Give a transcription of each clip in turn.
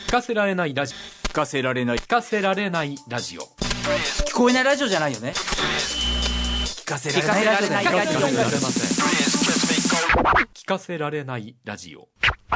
聞かせられないラジオ、聞かせられない、聞かせられないラジオ、 聞こえないラジオじゃないよね。聞かせられないラジオじゃない。 聞かせられません。聞かせられないラジオ。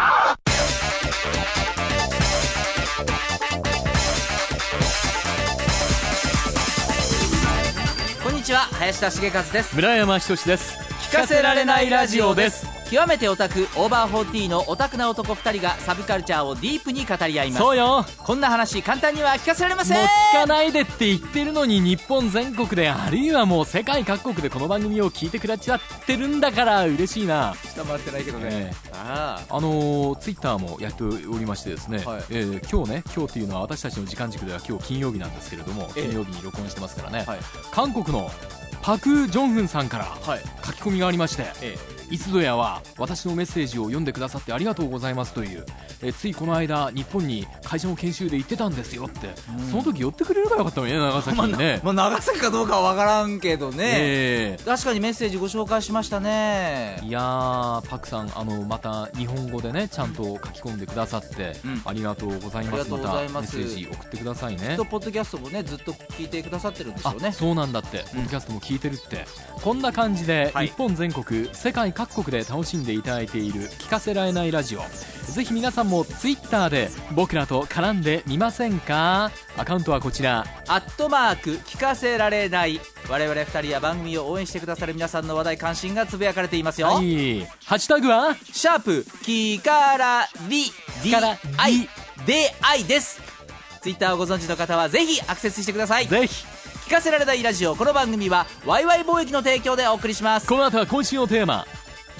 こんにちは、林田茂和です。 村山仁です。 聞かせられないラジオです。極めてオタク、オーバーフォーティーのオタクな男2人がサブカルチャーをディープに語り合います。 そうよ。 こんな話簡単には聞かせられません。 もう聞かないでって言ってるのに、日本全国で、あるいはもう世界各国でこの番組を聞いてくれちゃってるんだから嬉しいな。 下回ってないけどね。 ツイッターもやっておりましてですね、 はい、 今日っていうのは私たちの時間軸では今日金曜日なんですけれども、金曜日に録音してますからね、韓国のパク・ジョンフンさんから書き込みがありまして、いつぞやは私のメッセージを読んでくださってありがとうございますという、ついこの間日本に会社の研修で行ってたんですよって、その時寄ってくれればよかったのにね、長崎にね。 長崎かどうかは分からんけどね、確かにメッセージご紹介しましたね。 いやー、パクさんまた日本語でねちゃんと書き込んでくださって、ありがとうございます。またメッセージ送ってくださいね。 きっとポッドキャストもねずっと聞いてくださってるんですよね。 そうなんだって、ポッドキャストも聞いてるって、こんな感じで、日本全国世界各国で楽しんでいただいている聞かせられないラジオ、ぜひ皆さんもツイッターで僕らと絡んでみませんか。アカウントはこちら、 聞かせられない。我々2人や番組を応援してくださる皆さんの話題関心がつぶやかれていますよ。 はい、ハッシュタグはシャープキからり DI です。ツイッターをご存知の方はぜひアクセスしてください。 ぜひ。 聞かせられないラジオ、この番組はワイワイ貿易の提供でお送りします。 この後は今週のテーマ、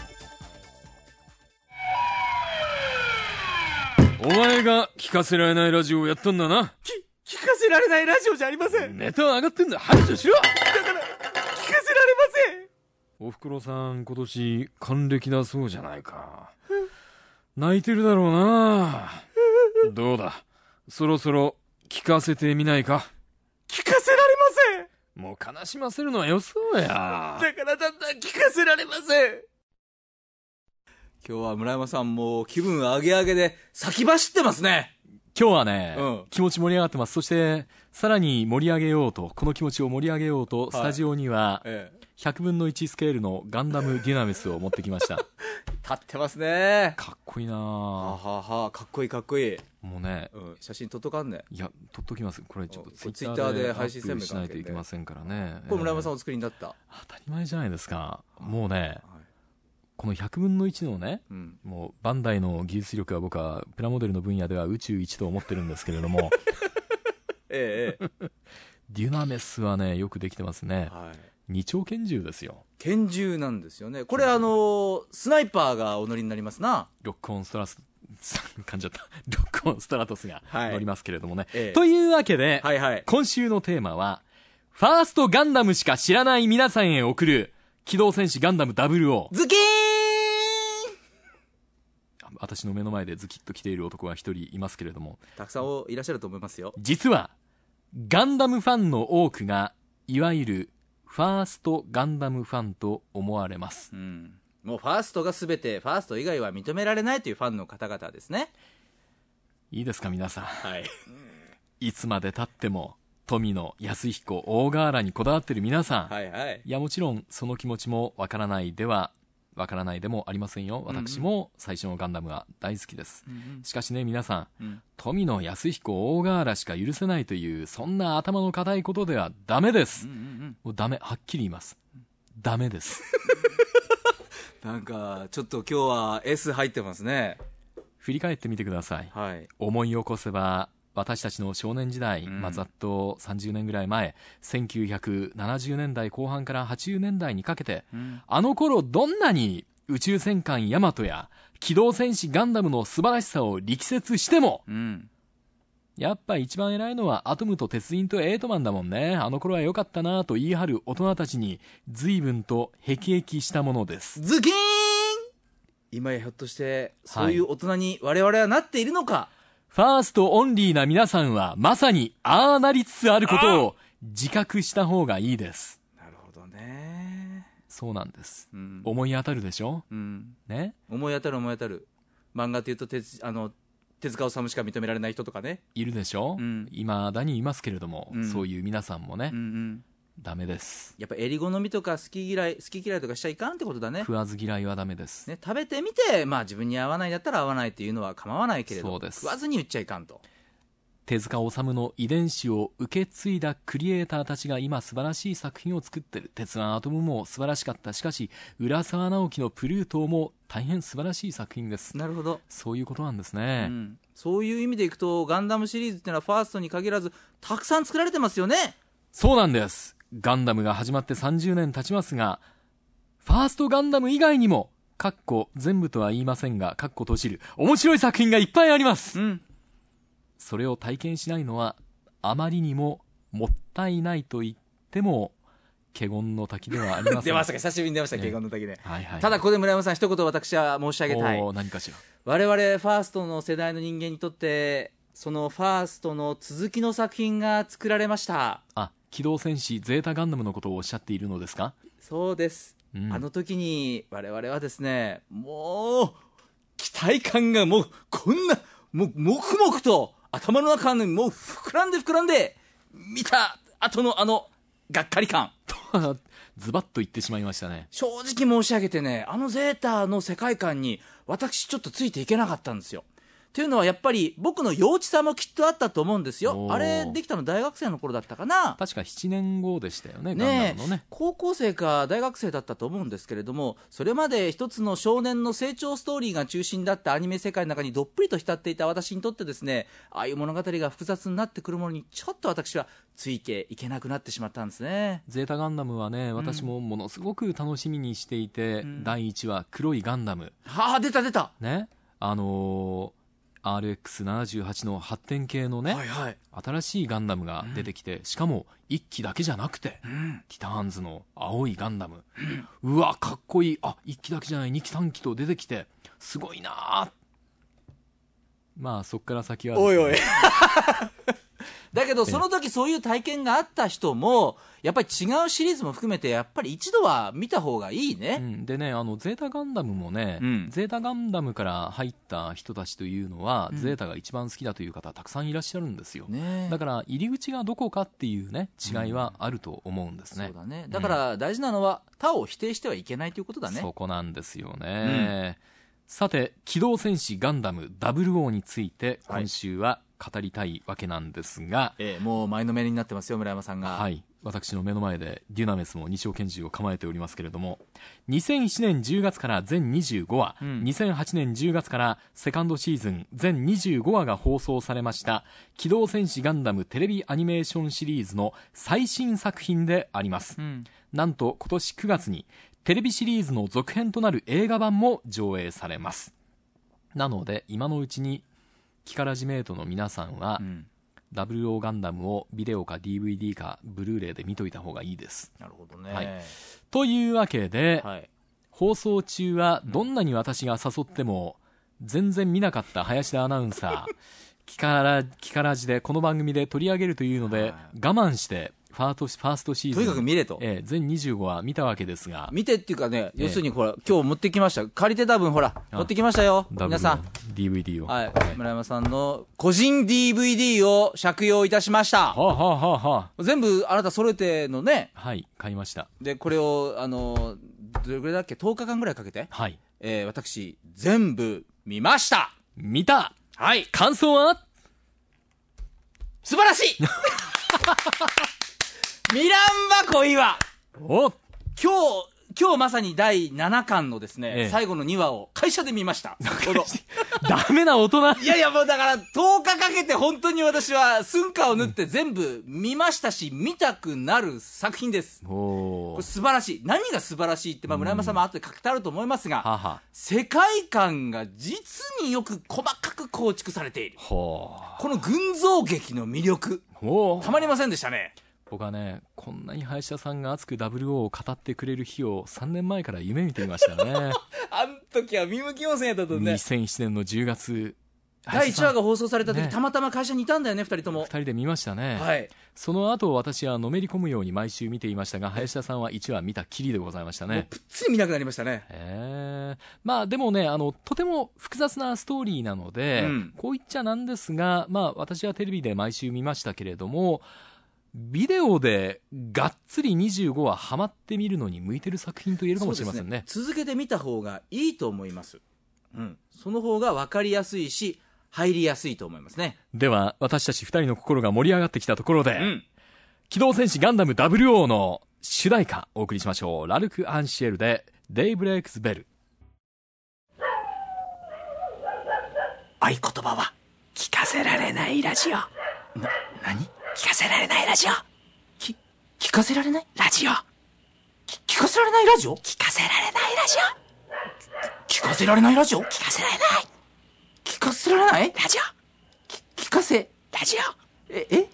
お前が聞かせられないラジオをやったんだな。 聞かせられないラジオじゃありません。 ネタは上がってんだ、排除しろ。 だから聞かせられません。 おふくろさん今年還暦だそうじゃないか。泣いてるだろうな。どうだ、そろそろ聞かせてみないか。 聞かせられません。 もう悲しませるのはよそうや。だからだんだん聞かせられません。今日は村山さんも気分上げ上げで先走ってますね。 今日はね、気持ち盛り上がってます。そしてさらに盛り上げようと、この気持ちを盛り上げようと、スタジオには100分の1スケールのガンダムデュナミスを持ってきました。 立ってますね。かっこいいな。 かっこいいかっこいい。 もうね、 写真撮っとかんね。 いや、撮っときます。これちょっとツイッターでターで配信せんしないといけませんからね。 これ村山さんお作りになった。 当たり前じゃないですか。もうね、この100分の1のね、もうバンダイの技術力は僕はプラモデルの分野では宇宙一と思ってるんですけれどもデュナメスはねよくできてますね。二丁拳銃ですよ。 拳銃なんですよね。これスナイパーがお乗りになりますな。 ロックオンストラス噛んじゃった。ロックオンストラトスが乗りますけれどもね、というわけで、今週のテーマはファーストガンダムしか知らない皆さんへ送る機動戦士ガンダム00。 ズキーン。 私の目の前でズキッと来ている男が一人いますけれども、 たくさんいらっしゃると思いますよ。 実はガンダムファンの多くがいわゆるファーストガンダムファンと思われます。 もうファーストが全て、ファースト以外は認められないというファンの方々ですね。 いいですか皆さん、いつまで経っても富野康彦大河原にこだわってる皆さん、いやもちろんその気持ちもわからないでもありませんよ。私も最初のガンダムは大好きです。しかしね皆さん、富野康彦大河原しか許せないというそんな頭の固いことではダメです。もうダメ、はっきり言います。ダメですなんかちょっと今日は S 入ってますね。 振り返ってみてください。思い起こせば私たちの少年時代、ざっと30年ぐらい前、1970年代後半から80年代にかけて、あの頃どんなに宇宙戦艦ヤマトや機動戦士ガンダムの素晴らしさを力説しても、やっぱ一番偉いのはアトムと鉄印とエイトマンだもんね。あの頃は良かったなと言い張る大人たちに随分と辟易したものです。 ズキーン。今やひょっとしてそういう大人に我々はなっているのか。 ファーストオンリーな皆さんはまさにああなりつつあることを自覚した方がいいです。 なるほどね。 そうなんです、思い当たるでしょ、ね、 思い当たる。漫画っていうと鉄手塚治虫しか認められない人とかね。 いるでしょ、今だにいますけれども、そういう皆さんもね、ダメです。 やっぱ襟好みとか好き嫌いとかしちゃいかんってことだね。 食わず嫌いはダメです、 ね、食べてみて、自分に合わないだったら合わないっていうのは構わないけれど、 そうです。 食わずに言っちゃいかんと。 手塚治虫の遺伝子を受け継いだクリエイターたちが今素晴らしい作品を作ってる。鉄腕アトムも素晴らしかった。しかし浦沢直樹のプルートーも大変素晴らしい作品です。 なるほど、 そういうことなんですね、 そういう意味でいくとガンダムシリーズっていうのはファーストに限らずたくさん作られてますよね。 そうなんです。ガンダムが始まって30年経ちますが、ファーストガンダム以外にも全部とは言いませんが閉じる面白い作品がいっぱいあります、それを体験しないのはあまりにももったいないと言っても華厳の滝ではありません。 出ましたか、久しぶりに出ました、華厳の滝で、 はいはい、 ただここで村山さん一言私は申し上げたい。 何かしら。 我々ファーストの世代の人間にとってそのファーストの続きの作品が作られました。 機動戦士ゼータガンダムのことをおっしゃっているのですか。 そうです、あの時に我々はですね、もう期待感がもうこんなもくもくと頭の中にもう膨らんで見た後のがっかり感ズバッと言ってしまいましたね。 正直申し上げてね、ゼータの世界観に私ちょっとついていけなかったんですよ。っていうのはやっぱり僕の幼稚さもきっとあったと思うんですよ。あれできたの大学生の頃だったかな。 確か7年後でしたよね、ガンダムのね。 高校生か大学生だったと思うんですけれども、それまで一つの少年の成長ストーリーが中心だったアニメ世界の中にどっぷりと浸っていた私にとってですね、ああいう物語が複雑になってくるものにちょっと私はついていけなくなってしまったんですね。 ゼータガンダムはね、私もものすごく楽しみにしていて、第1話黒いガンダム、 出たね、RX78 の発展系のね、新しいガンダムが出てきて、しかも1機だけじゃなくて、ティターンズの青いガンダム、うわかっこいい、1機だけじゃない2機3機と出てきてすごいな。そっから先はですね、 おいだけどその時そういう体験があった人もやっぱり違うシリーズも含めてやっぱり一度は見た方がいいね、 でね、ゼータガンダムもね、ゼータガンダムから入った人たちというのは、ゼータが一番好きだという方たくさんいらっしゃるんですよ、だから入り口がどこかっていうね違いはあると思うんですね、 そうだね。だから大事なのは他を否定してはいけないということだね。 そこなんですよね、さて機動戦士ガンダム00について今週は語りたいわけなんですが、 もう前のめりになってますよ村山さんが。 私の目の前でデュナメスも二丁拳銃を構えておりますけれども、2001年10月から全25話、2008年10月からセカンドシーズン全25話が放送されました機動戦士ガンダムテレビアニメーションシリーズの最新作品であります、なんと今年9月にテレビシリーズの続編となる映画版も上映されます。なので今のうちにキカラジメイトの皆さんは、00ガンダムをビデオか DVD かブルーレイで見といた方がいいです。 なるほどね、 というわけで、放送中はどんなに私が誘っても全然見なかった林田アナウンサーキカラジでこの番組で取り上げるというので、我慢してファーストシーズンとにかく見れと、 全25話見たわけですが、 見てっていうかね、要するにほら今日持ってきました、借りてた分ほら持ってきましたよ皆さん DVD を、 村山さんの個人 DVD を借用いたしました。全部あなた揃えてのね。 買いました。でこれをどれぐらいだっけ、10日間ぐらいかけて、私全部見ました。 見た。感想は素晴らしいミランバコいわ。今日まさに第7巻のですね、最後の2話を会社で見ました。 ダメな大人。 いやもうだから10日かけて本当に私は寸暇を縫って全部見ましたし、見たくなる作品です。これ素晴らしい。何が素晴らしいって、村山さんも後で書きたあると思いますが、世界観が実によく細かく構築されている。この群像劇の魅力たまりませんでしたね。 僕はね、こんなに林田さんが熱く00を語ってくれる日を3年前から夢見ていましたね。 あん時は見向きませんやったとね。 2007年の10月第1話が放送された時、たまたま会社にいたんだよね、2人とも。 2人で見ましたね。 はい。 その後私はのめり込むように毎週見ていましたが、林田さんは1話見たきりでございましたね。 もうぷっつり見なくなりましたね。 まあでもね、とても複雑なストーリーなので、こう言っちゃなんですが、まあ私はテレビで毎週見ましたけれども、ビデオでがっつり25話ハマってみるのに向いてる作品と言えるかもしれませんね。 続けて見た方がいいと思います。その方が分かりやすいし、入りやすいと思いますね。 では私たち2人の心が盛り上がってきたところで、機動戦士ガンダム WO の主題歌お送りしましょう。ラルク・アンシエルでデイブレイクスベル。 合言葉は聞かせられないラジオ。何？聞かせられないラジオ。聞かせられないラジオ。聞かせられないラジオ。聞かせられないラジオ。聞かせられないラジオ。聞かせられない。聞かせられないラジオ。聞かせラジオ。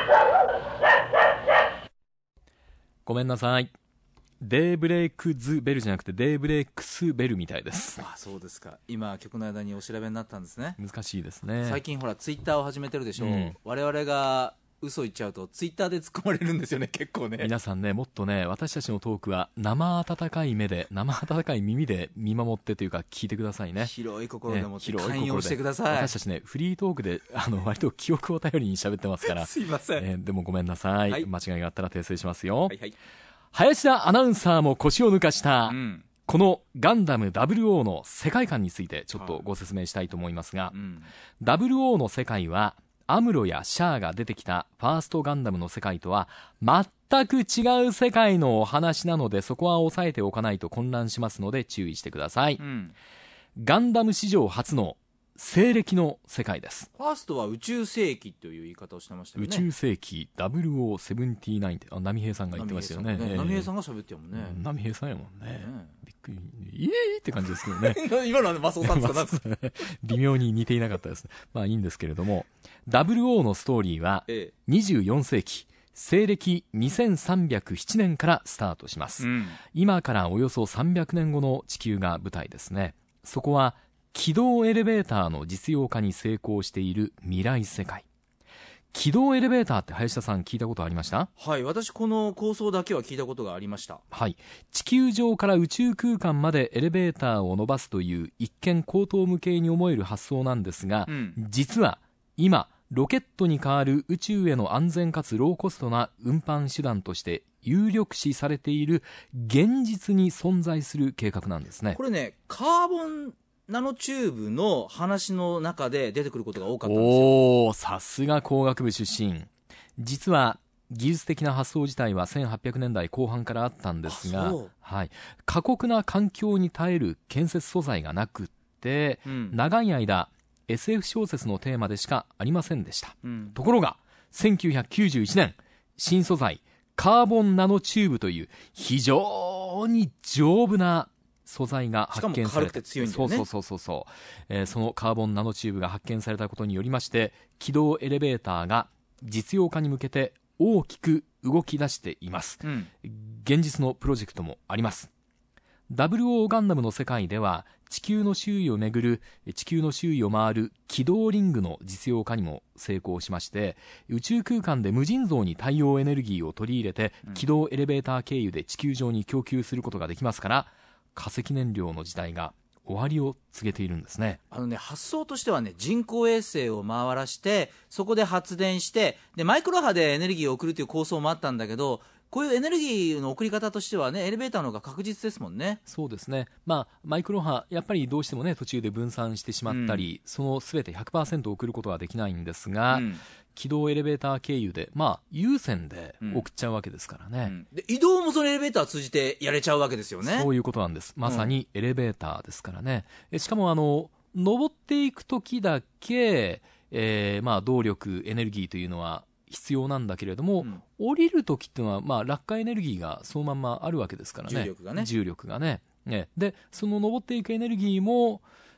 ごめんなさい。デイブレイクズベルじゃなくてデイブレイクスベルみたいです。 あ、そうですか。今曲の間にお調べになったんですね。 難しいですね。 最近ほらツイッターを始めてるでしょ。我々が嘘言っちゃうとツイッターで突っ込まれるんですよね、結構ね。 皆さんね、もっとね、私たちのトークは生温かい目で、生温かい耳で見守ってというか聞いてくださいね。 広い心でもって寛容してください。 私たちね、フリートークで割と記憶を頼りに喋ってますからすいません、 でもごめんなさい、間違いがあったら訂正しますよ。 はい、 林田アナウンサーも腰を抜かした、このガンダム WO の世界観についてちょっとご説明したいと思いますが、WO の世界はアムロやシャアが出てきたファーストガンダムの世界とは全く違う世界のお話なので、そこは押さえておかないと混乱しますので注意してください。ガンダム史上初の西暦の世界です。 ファーストは宇宙世紀という言い方をしてましたよね。 宇宙世紀 WO79 って波平さんが言ってましたよね。 波平さんが喋ってるもんね。 波平さんやもんね。びっくり、イエーイって感じですけどね。 今のはマスオさんですか？ 微妙に似ていなかったです。まあいいんですけれども、WO のストーリーは24世紀、西暦2307年からスタートします。今からおよそ300年後の地球が舞台ですね。そこは軌道エレベーターの実用化に成功している未来世界。軌道エレベーターって林田さん聞いたことありました？ はい、私この構想だけは聞いたことがありました。 はい、地球上から宇宙空間までエレベーターを伸ばすという一見高等無形に思える発想なんですが、実は今ロケットに代わる宇宙への安全かつローコストな運搬手段として有力視されている現実に存在する計画なんですね。 これね、カーボンナノチューブの話の中で出てくることが多かったんですよ。 おー、さすが工学部出身。実は技術的な発想自体は1800年代後半からあったんですが、はい、過酷な環境に耐える建設素材がなくって、長い間 SF 小説のテーマでしかありませんでした。ところが1991年、新素材カーボンナノチューブという非常に丈夫な素材が発見された。 強いんだよね。 そのカーボンナノチューブが発見されたことによりまして、軌道エレベーターが実用化に向けて大きく動き出しています。現実のプロジェクトもあります。WO ガンダムの世界では地球の周囲を回る軌道リングの実用化にも成功しまして、宇宙空間で無尽蔵に太陽エネルギーを取り入れて、軌道エレベーター経由で地球上に供給することができますから、化石燃料の時代が終わりを告げているんですね。 発想としてはね、人工衛星を回らして、そこで発電して、でマイクロ波でエネルギーを送るという構想もあったんだけど、こういうエネルギーの送り方としてはね、エレベーターの方が確実ですもんね。 そうですね。マイクロ波やっぱりどうしてもね、途中で分散してしまったり、その全て 100% 送ることはできないんですが、軌道エレベーター経由で有線で送っちゃうわけですからね。 で移動もそのエレベーターを通じてやれちゃうわけですよね。 そういうことなんです。まさにエレベーターですからね。しかも登っていく時だけ、動力エネルギーというのは必要なんだけれども、降りる時っていうのは、落下エネルギーがそのままあるわけですからね。 重力がね。 でその登っていくエネルギーも、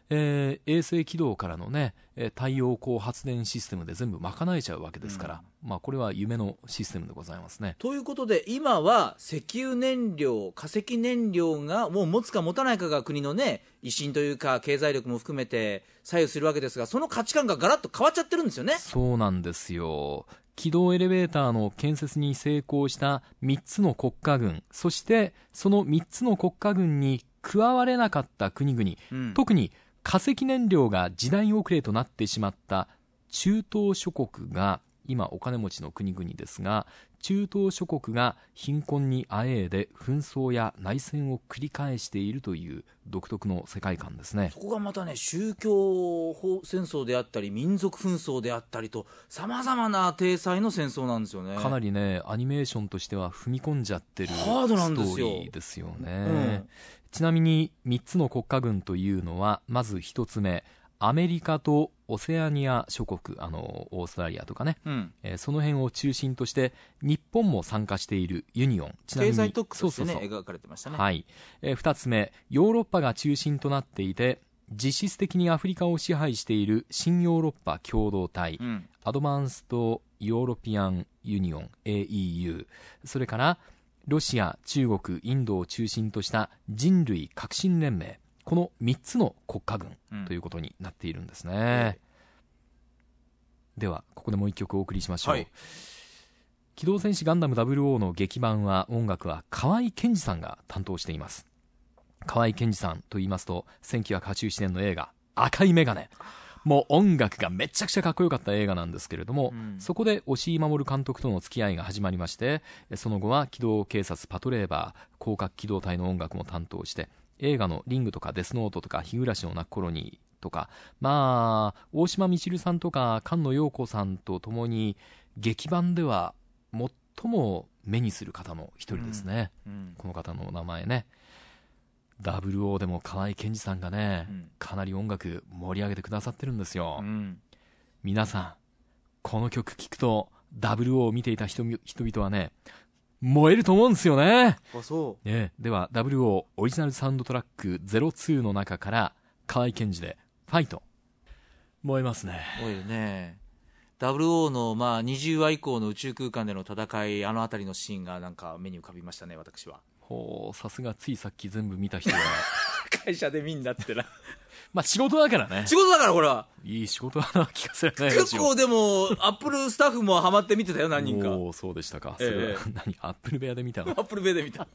衛星軌道からのね、太陽光発電システムで全部賄えちゃうわけですから、これは夢のシステムでございますね。 ということで今は石油燃料、化石燃料がもう持つか持たないかが国のね、威信というか経済力も含めて左右するわけですが、その価値観がガラッと変わっちゃってるんですよね。 そうなんですよ。軌道エレベーターの建設に成功した3つの国家群、そしてその3つの国家群に加われなかった国々、特に化石燃料が時代遅れとなってしまった中東諸国が、今お金持ちの国々ですが、中東諸国が貧困にあえいで紛争や内戦を繰り返しているという独特の世界観ですね。 そこがまたね、宗教戦争であったり民族紛争であったりとさまざまな体裁の戦争なんですよね。 かなりね、アニメーションとしては踏み込んじゃってるストーリーですよね。ちなみに3つの国家群というのは、まず1つ目、アメリカとオセアニア諸国、オーストラリアとかね、その辺を中心として日本も参加しているユニオン、ちなみに経済特区としてね、描かれてましたね。 はい。2つ目、ヨーロッパが中心となっていて実質的にアフリカを支配している新ヨーロッパ共同体、アドバンストヨーロピアンユニオン AEU、 それからロシア、中国、インドを中心とした人類革新連盟、この3つの国家群ということになっているんですね。ではここでもう一曲お送りしましょう。機動戦士ガンダム00の劇版は、音楽は河合健二さんが担当しています。河合健二さんと言いますと、1987年の映画赤いメガネ、もう音楽がめちゃくちゃかっこよかった映画なんですけれども、そこで押井守監督との付き合いが始まりまして、その後は機動警察パトレーバー、広角機動隊の音楽も担当して、映画のリングとかデスノートとか日暮らしの泣く頃にとか、大島みちるさんとか菅野陽子さんとともに劇版では最も目にする方の一人ですね。この方の名前ね、00でも河合健二さんがね、かなり音楽盛り上げてくださってるんですよ。皆さんこの曲聴くと00を見ていた人々はね、燃えると思うんですよね。では00オリジナルサウンドトラック02の中から河合健二でファイト。燃えますね。 燃えるね。00の20話以降の宇宙空間での戦い、あの辺りのシーンがなんか目に浮かびましたね、私は。 さすがついさっき全部見た人は会社で見んだってな仕事だからね。 仕事だからこれはいい仕事だな、聞かせられない。 結構でもアップルスタッフもハマって見てたよ、何人か。 そうでしたか。それは何、アップル部屋で見たの？ アップル部屋で見た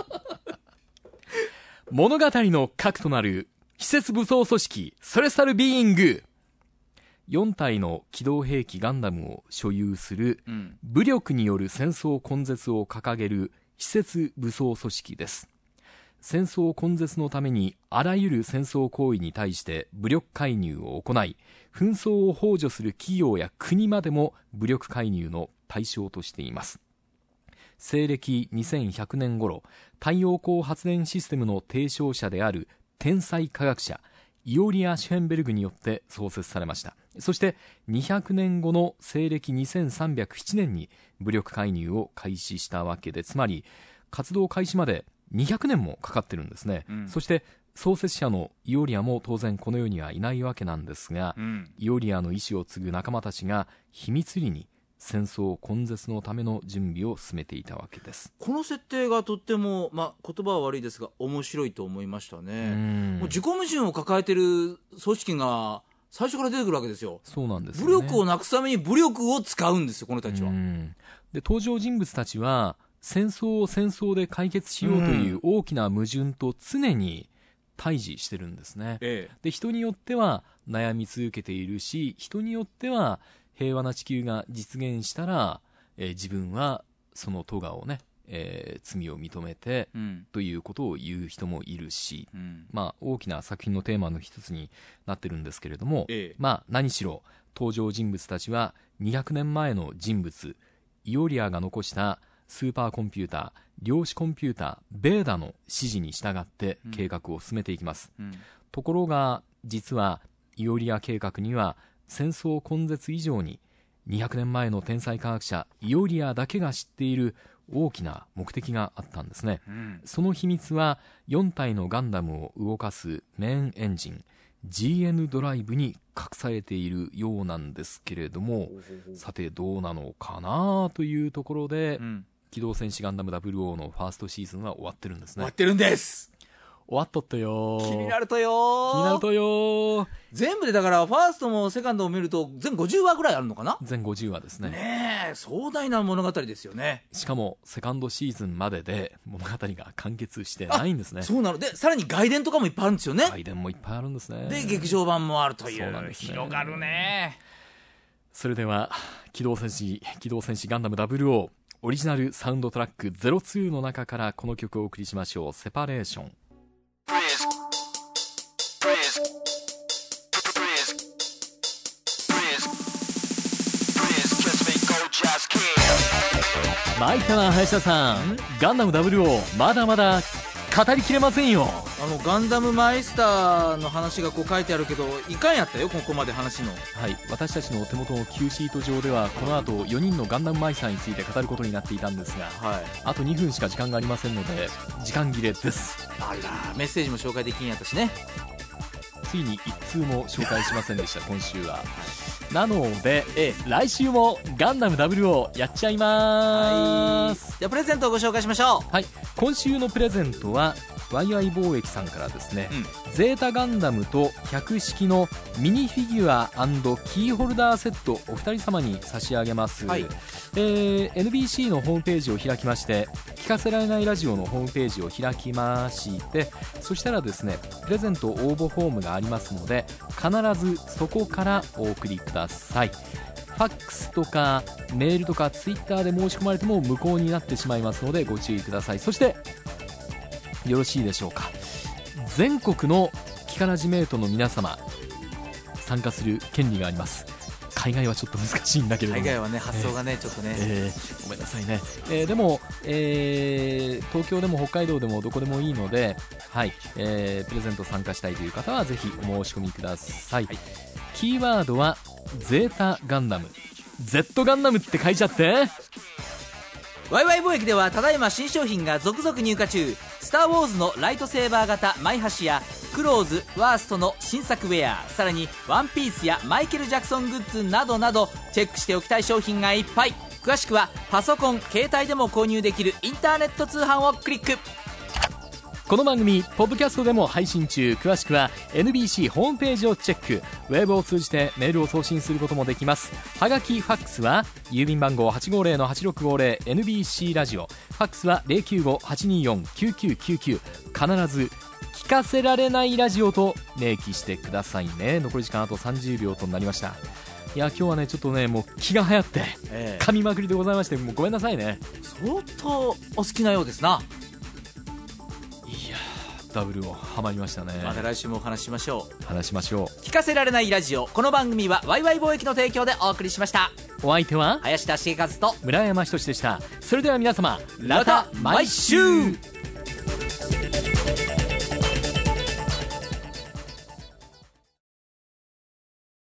物語の核となる非設武装組織ソレスタルビーイング、4体の機動兵器ガンダムを所有する、武力による戦争根絶を掲げる非設武装組織です。戦争根絶のためにあらゆる戦争行為に対して武力介入を行い、紛争を幇助する企業や国までも武力介入の対象としています。西暦2100年頃、太陽光発電システムの提唱者である天才科学者イオリア・シュヘンベルグによって創設されました。そして200年後の西暦2307年に武力介入を開始したわけで、つまり活動開始まで200年もかかってるんですね。そして創設者のイオリアも当然この世にはいないわけなんですが、イオリアの意思を継ぐ仲間たちが秘密裏に戦争根絶のための準備を進めていたわけです。 この設定がとっても、言葉は悪いですが面白いと思いましたね。もう自己矛盾を抱えてる組織が最初から出てくるわけですよ。 そうなんですよね。武力をなくすために武力を使うんですよ、この人たちは。 で、登場人物たちは戦争を戦争で解決しようという大きな矛盾と常に対峙してるんですね。で、人によっては悩み続けているし、人によっては平和な地球が実現したら、自分はその咎をね、罪を認めて、ということを言う人もいるし、大きな作品のテーマの一つになってるんですけれども、何しろ登場人物たちは200年前の人物イオリアが残したスーパーコンピューター、量子コンピューターベーダの指示に従って計画を進めていきます。ところが実はイオリア計画には戦争根絶以上に200年前の天才科学者イオリアだけが知っている大きな目的があったんですね。その秘密は4体のガンダムを動かすメインエンジン GN ドライブに隠されているようなんですけれども、さてどうなのかなというところで、機動戦士ガンダム00のファーストシーズンは終わってるんですね。 終わってるんです。 終わっとったよ。 気になるとよ。全部でだからファーストもセカンドも見ると全50話ぐらいあるのかな。 全50話ですね。 ねえ、壮大な物語ですよね。 しかもセカンドシーズンまでで物語が完結してないんですね。 そうなので、さらに外伝とかもいっぱいあるんですよね。 外伝もいっぱいあるんですね。 で劇場版もあるという。 そうなんですね。 広がるね。 それでは機動戦士ガンダム00オリジナルサウンドトラック02の中からこの曲をお送りしましょう。セパレーション。参ったな林田さん、ガンダム00まだまだ語りきれませんよ。 ガンダムマイスターの話がこう書いてあるけどいかんやったよ、ここまで話の。 はい、私たちの手元の Q シート上ではこの後4人のガンダムマイスターについて語ることになっていたんですが、はい、あと2分しか時間がありませんので時間切れです。 あら、メッセージも紹介できんやったしね。 ついに1通も紹介しませんでした今週は。なので、来週もガンダム00やっちゃいます。 じゃあプレゼントをご紹介しましょう。 はい、今週のプレゼントはワイワイ貿易さんからですね、ゼータガンダムと100式のミニフィギュア&キーホルダーセットお二人様に差し上げます。はい、NBC のホームページを開きまして、聞かせられないラジオのホームページを開きまして、そしたらですねプレゼント応募フォームがありますので必ずそこからお送りください。ファックスとかメールとかツイッターで申し込まれても無効になってしまいますのでご注意ください。そしてよろしいでしょうか、全国のキカラジメイトの皆様参加する権利があります。海外はちょっと難しいんだけれども、 海外はね発想がね、ちょっとね、 ごめんなさいね。でも、東京でも北海道でもどこでもいいので、はい、プレゼント参加したいという方はぜひお申し込みください。はい、キーワードはゼータガンダム、 Z ガンダムって書いちゃって。 ワイワイ貿易ではただいま新商品が続々入荷中。スターウォーズのライトセーバー型マイハシやクローズワーストの新作ウェア、さらにワンピースやマイケル・ジャクソングッズなどなどチェックしておきたい商品がいっぱい。詳しくはパソコン携帯でも購入できるインターネット通販をクリック。 この番組ポッドキャストでも配信中。詳しくは NBC ホームページをチェック。ウェブを通じてメールを送信することもできます。はがきファックスは郵便番号 850-8650 NBC ラジオ、ファックスは 095-824-9999。必ず聞かせられないラジオと明記してくださいね。残り時間あと30秒となりました。いや今日はねちょっとねもう気が流行って噛みまくりでございまして、もうごめんなさいね。 相当お好きなようですな。 いやダブルをハマりましたね。 また来週もお話ししましょう。 聞かせられないラジオ。この番組はワイワイ貿易の提供でお送りしました。 お相手は林田茂和と村山仁でした。それでは皆様また毎週。